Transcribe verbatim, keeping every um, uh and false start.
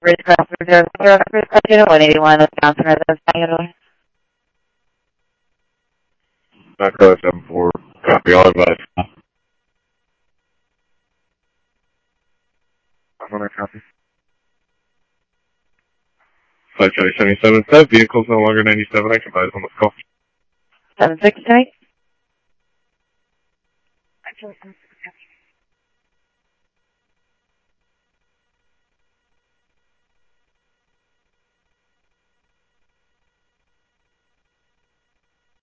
Bridge Cross Reserve, one eighty-one, Wisconsin residence, Bangalore. Echo seven four, copy all advice. I'm gonna copy. Flight Charlie seventy-seven said vehicles no longer ninety-seven, I can buy it on the call. seven six tonight?